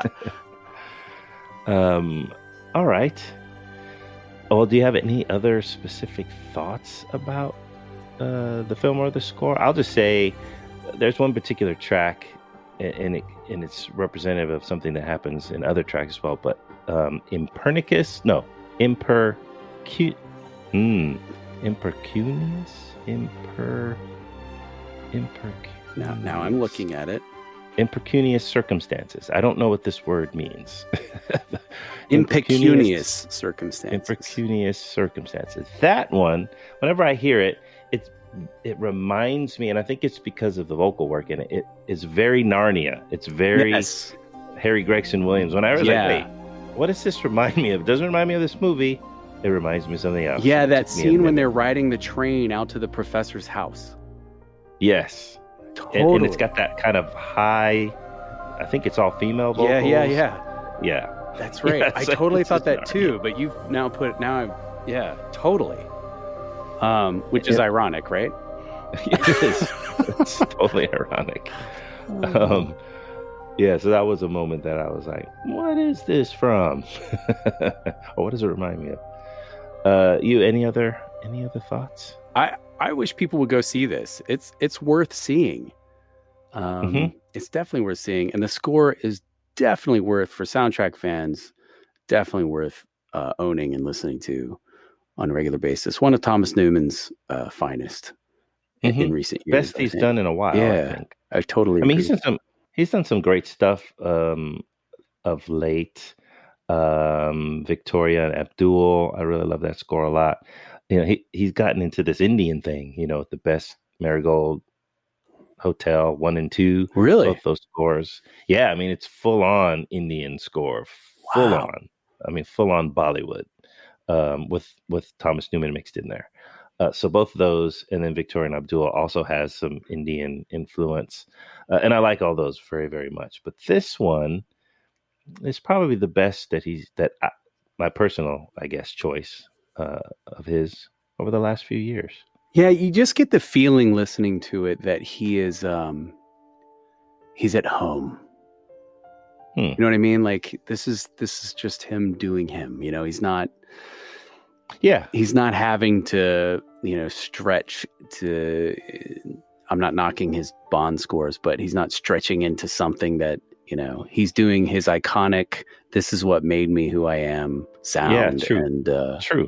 [SPEAKER 1] um, all right. Well, do you have any other specific thoughts about uh, the film or the score? I'll just say there's one particular track, and it and it's representative of something that happens in other tracks as well. But um, Impernicus, no, Impercu, hmm, Impercunious, Imper, Imperc.
[SPEAKER 2] Now, now I'm looking at it.
[SPEAKER 1] Impecunious circumstances. I don't know what this word means.
[SPEAKER 2] Impecunious circumstances.
[SPEAKER 1] Impecunious circumstances. That one, whenever I hear it, it it reminds me, and I think it's because of the vocal work in it. It is very Narnia. It's very
[SPEAKER 2] yes.
[SPEAKER 1] Harry Gregson Williams. When I was
[SPEAKER 2] yeah.
[SPEAKER 1] like, wait, what does this remind me of? It doesn't remind me of this movie. It reminds me of something else.
[SPEAKER 2] Yeah,
[SPEAKER 1] It
[SPEAKER 2] that
[SPEAKER 1] took me a
[SPEAKER 2] scene when
[SPEAKER 1] minute.
[SPEAKER 2] they're riding the train out to the professor's house.
[SPEAKER 1] Yes.
[SPEAKER 2] Totally.
[SPEAKER 1] And, and it's got that kind of high, I think it's all female vocals.
[SPEAKER 2] Yeah, yeah, yeah.
[SPEAKER 1] Yeah.
[SPEAKER 2] That's right.
[SPEAKER 1] Yeah,
[SPEAKER 2] I
[SPEAKER 1] so
[SPEAKER 2] totally
[SPEAKER 1] it's
[SPEAKER 2] thought that
[SPEAKER 1] just
[SPEAKER 2] too, but you've now put now I'm yeah, totally. Um, which is
[SPEAKER 1] Yeah.
[SPEAKER 2] ironic, right?
[SPEAKER 1] It is. It's totally ironic. Um, yeah, so that was a moment that I was like, what is this from? Or what does it remind me of? Uh, you, any other, any other thoughts?
[SPEAKER 2] I, I wish people would go see this. It's it's worth seeing. Um,
[SPEAKER 1] Mhm.
[SPEAKER 2] It's definitely worth seeing, and the score is definitely worth for soundtrack fans. Definitely worth uh, owning and listening to on a regular basis. One of Thomas Newman's uh, finest in, in
[SPEAKER 1] Mhm.
[SPEAKER 2] recent years.
[SPEAKER 1] Best
[SPEAKER 2] I
[SPEAKER 1] he's
[SPEAKER 2] think.
[SPEAKER 1] done in a while, I
[SPEAKER 2] Yeah.
[SPEAKER 1] think.
[SPEAKER 2] I totally.
[SPEAKER 1] I mean,
[SPEAKER 2] agree.
[SPEAKER 1] he's done some, he's done some great stuff um, of late. Um, Victoria and Abdul, I really love that score a lot. You know, he he's gotten into this Indian thing. You know, the best Marigold Hotel one and two.
[SPEAKER 2] Really?
[SPEAKER 1] Both those scores. Yeah, I mean, it's full on Indian score, full
[SPEAKER 2] Wow.
[SPEAKER 1] on. I mean, full on Bollywood, um, with with Thomas Newman mixed in there. Uh, so both of those, and then Victoria and Abdul also has some Indian influence, uh, and I like all those very very much. But this one is probably the best that he's that I, my personal, I guess, choice uh, of his over the last few years.
[SPEAKER 2] Yeah, you just get the feeling listening to it that he is um he's at home.
[SPEAKER 1] Hmm.
[SPEAKER 2] You know what I mean? Like this is this is just him doing him, you know, he's not
[SPEAKER 1] Yeah,
[SPEAKER 2] he's not having to, you know, stretch to I'm not knocking his Bond scores, but he's not stretching into something that, you know, he's doing his iconic this is what made me who I am sound.
[SPEAKER 1] Yeah, true.
[SPEAKER 2] And uh
[SPEAKER 1] true.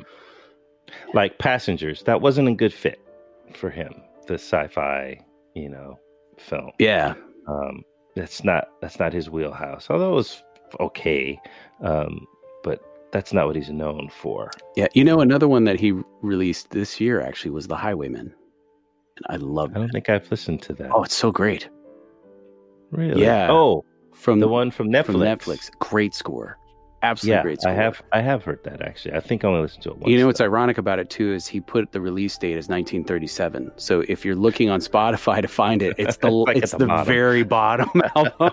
[SPEAKER 1] Like Passengers, that wasn't a good fit for him. The sci-fi, you know, film.
[SPEAKER 2] yeah.
[SPEAKER 1] Um, that's not that's not his wheelhouse. Although it was okay, um, but that's not what he's known for.
[SPEAKER 2] Yeah, you know, another one that he released this year actually was The Highwaymen. And I love
[SPEAKER 1] I don't
[SPEAKER 2] it.
[SPEAKER 1] think I've listened to that.
[SPEAKER 2] Oh, it's so great.
[SPEAKER 1] really?
[SPEAKER 2] yeah.
[SPEAKER 1] Oh,
[SPEAKER 2] From
[SPEAKER 1] the one from Netflix.
[SPEAKER 2] from Netflix. Great score. Absolutely
[SPEAKER 1] Yeah,
[SPEAKER 2] great score.
[SPEAKER 1] I have I have heard that actually. I think I only listened to it once.
[SPEAKER 2] You know what's
[SPEAKER 1] though.
[SPEAKER 2] ironic about it too is he put the release date as nineteen thirty-seven. So if you're looking on Spotify to find it, it's the
[SPEAKER 1] Like at
[SPEAKER 2] it's
[SPEAKER 1] the
[SPEAKER 2] the,
[SPEAKER 1] bottom.
[SPEAKER 2] very bottom album.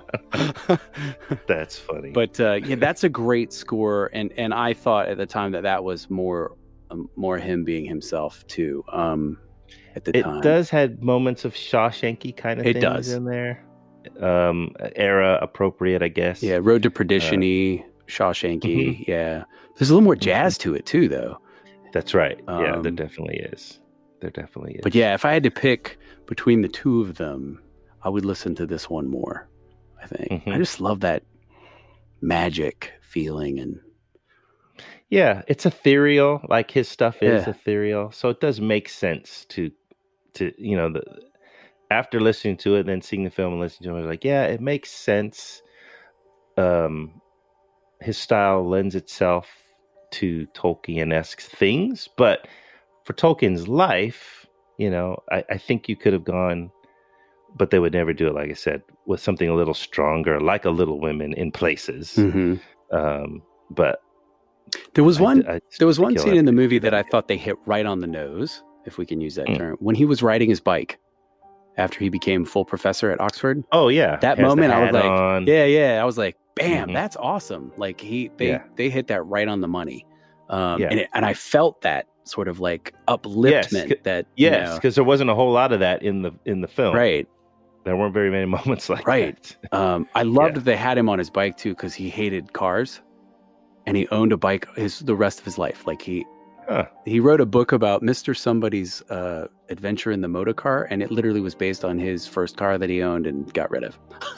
[SPEAKER 1] That's funny.
[SPEAKER 2] But uh, yeah, that's a great score, and and I thought at the time that that was more um, more him being himself too. Um, at the
[SPEAKER 1] it
[SPEAKER 2] time,
[SPEAKER 1] does had moments of Shawshanky kind of
[SPEAKER 2] It
[SPEAKER 1] things
[SPEAKER 2] does.
[SPEAKER 1] in there. Um, era appropriate, I guess.
[SPEAKER 2] yeah, Road to Perdition-y, Shawshanky.
[SPEAKER 1] Mhm.
[SPEAKER 2] Yeah, there's a little more jazz to it too, though.
[SPEAKER 1] That's right. yeah, there
[SPEAKER 2] Um,
[SPEAKER 1] definitely is. There definitely is.
[SPEAKER 2] But yeah, if I had to pick between the two of them, I would listen to this one more. I think I
[SPEAKER 1] Mhm.
[SPEAKER 2] just love that magic feeling, and
[SPEAKER 1] Yeah, it's ethereal. Like his stuff is
[SPEAKER 2] Yeah.
[SPEAKER 1] ethereal, so it does make sense to, to you know, the after listening to it, then seeing the film and listening to it, I was like, yeah, it makes sense. Um, his style lends itself to Tolkien-esque things, but for Tolkien's life, you know, I, I think you could have gone, but they would never do it. Like I said, with something a little stronger, like a Little Women in places.
[SPEAKER 2] Mhm.
[SPEAKER 1] Um, but
[SPEAKER 2] there was
[SPEAKER 1] I
[SPEAKER 2] one.
[SPEAKER 1] d- I just
[SPEAKER 2] There was one
[SPEAKER 1] kill
[SPEAKER 2] scene in the
[SPEAKER 1] everything
[SPEAKER 2] movie
[SPEAKER 1] for
[SPEAKER 2] that I thought they hit right on the nose, if we can use that
[SPEAKER 1] Mm.
[SPEAKER 2] term, when he was riding his bike after he became full professor at Oxford.
[SPEAKER 1] Oh yeah,
[SPEAKER 2] That
[SPEAKER 1] Has the
[SPEAKER 2] moment, I was
[SPEAKER 1] hat
[SPEAKER 2] like,
[SPEAKER 1] on.
[SPEAKER 2] Yeah, yeah. I was like, bam,
[SPEAKER 1] Mhm.
[SPEAKER 2] that's awesome. Like he, they,
[SPEAKER 1] Yeah.
[SPEAKER 2] they hit that right on the money. Um,
[SPEAKER 1] Yeah.
[SPEAKER 2] and, it, and I felt that sort of like upliftment
[SPEAKER 1] yes,
[SPEAKER 2] that
[SPEAKER 1] yes, because
[SPEAKER 2] you know,
[SPEAKER 1] there wasn't a whole lot of that in the in the film.
[SPEAKER 2] Right.
[SPEAKER 1] There weren't very many moments like
[SPEAKER 2] right.
[SPEAKER 1] that.
[SPEAKER 2] um, I loved
[SPEAKER 1] Yeah.
[SPEAKER 2] that they had him on his bike too, because he hated cars, and he owned a bike his the rest of his life. Like he
[SPEAKER 1] Huh.
[SPEAKER 2] he wrote a book about Mister Somebody's uh, adventure in the motor car, and it literally was based on his first car that he owned and got rid of.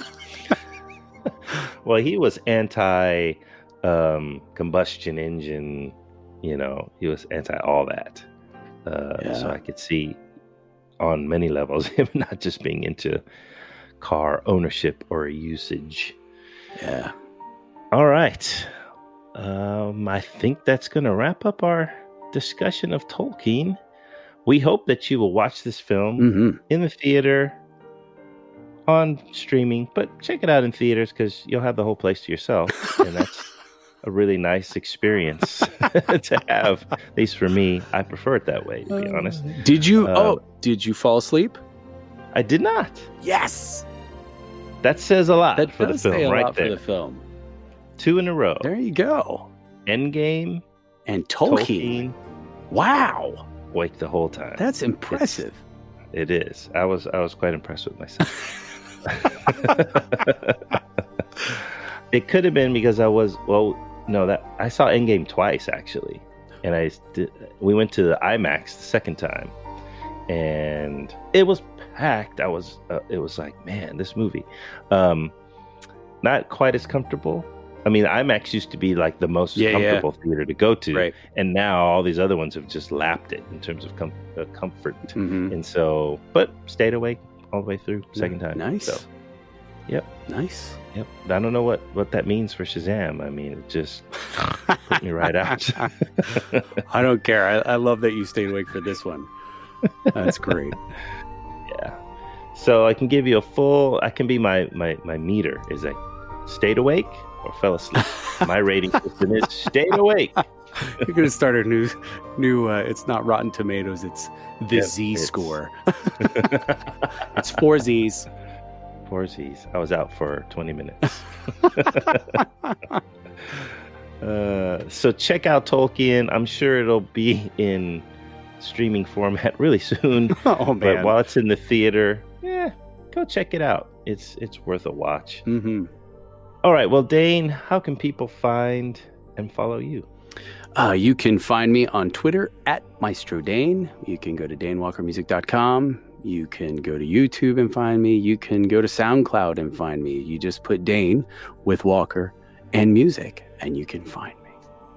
[SPEAKER 1] Well, he was anti um, combustion engine. You know, he was anti all that. Uh,
[SPEAKER 2] Yeah.
[SPEAKER 1] So I could see on many levels him not just being into car ownership or usage.
[SPEAKER 2] Yeah.
[SPEAKER 1] All right. Um, I think that's going to wrap up our discussion of Tolkien. We hope that you will watch this film
[SPEAKER 2] hmm
[SPEAKER 1] in the theater, on streaming, but check it out in theaters because you'll have the whole place to yourself. And that's a really nice experience to have. At least for me, I prefer it that way, to be honest.
[SPEAKER 2] Did you?
[SPEAKER 1] Um,
[SPEAKER 2] oh, did you fall asleep?
[SPEAKER 1] I did not.
[SPEAKER 2] Yes.
[SPEAKER 1] That says a lot
[SPEAKER 2] That
[SPEAKER 1] for the
[SPEAKER 2] does say
[SPEAKER 1] film,
[SPEAKER 2] a
[SPEAKER 1] right
[SPEAKER 2] lot
[SPEAKER 1] there.
[SPEAKER 2] for the film.
[SPEAKER 1] Two in a row.
[SPEAKER 2] There you go.
[SPEAKER 1] Endgame,
[SPEAKER 2] And Tolkien.
[SPEAKER 1] Tolkien,
[SPEAKER 2] Wow,
[SPEAKER 1] awake the whole time.
[SPEAKER 2] that's impressive.
[SPEAKER 1] It is. I was I was quite impressed with myself. It could have been because I was well. No, that I saw Endgame twice actually, and I did, we went to the IMAX the second time, and it was packed. I was uh, it was like, man, this movie, um, not quite as comfortable. I mean, IMAX used to be like the most
[SPEAKER 2] Yeah, yeah.
[SPEAKER 1] comfortable theater to go to,
[SPEAKER 2] Right.
[SPEAKER 1] and now all these other ones have just lapped it in terms of com- uh, comfort.
[SPEAKER 2] hmm
[SPEAKER 1] And so, but stayed awake all the way through second time.
[SPEAKER 2] Nice.
[SPEAKER 1] So, yep,
[SPEAKER 2] Nice.
[SPEAKER 1] yep. I don't know what, what that means for Shazam. I mean, it just put me right out.
[SPEAKER 2] I don't care. I, I love that you stayed awake for this one. That's great.
[SPEAKER 1] Yeah. So I can give you a full. I can be my my my meter. Is I stayed awake or fell asleep. My rating system is stayed awake.
[SPEAKER 2] You're gonna start a new, new. Uh, it's not Rotten Tomatoes. It's the
[SPEAKER 1] Yep,
[SPEAKER 2] Z
[SPEAKER 1] it's-
[SPEAKER 2] score. It's four Z's.
[SPEAKER 1] Four Z's. I was out for twenty minutes. uh, so check out Tolkien. I'm sure it'll be in streaming format really soon.
[SPEAKER 2] Oh
[SPEAKER 1] But
[SPEAKER 2] man.
[SPEAKER 1] while it's in the theater, yeah, go check it out. It's it's worth a watch.
[SPEAKER 2] hmm
[SPEAKER 1] All right. Well, Dane, how can people find and follow you?
[SPEAKER 2] Uh, you can find me on Twitter at Maestro Dane. You can go to dane walker music dot com. You can go to YouTube and find me. You can go to SoundCloud and find me. You just put Dane with Walker and music, and you can find me.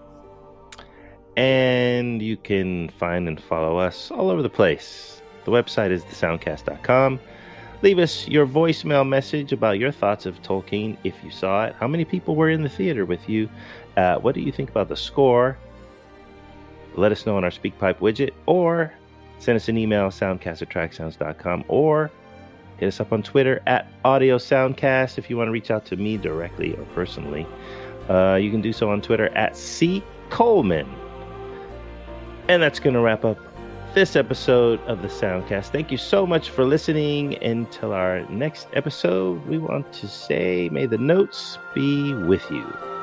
[SPEAKER 1] And you can find and follow us all over the place. The website is the soundcast dot com. Leave us your voicemail message about your thoughts of Tolkien if you saw it. How many people were in the theater with you? Uh, what do you think about the score? Let us know on our SpeakPipe widget, or send us an email, soundcast at track sounds dot com, or hit us up on Twitter at Audio Soundcast if you want to reach out to me directly or personally. Uh, you can do so on Twitter at C Coleman. And that's going to wrap up this episode of the Soundcast. Thank you so much for listening. Until our next episode, we want to say, may the notes be with you.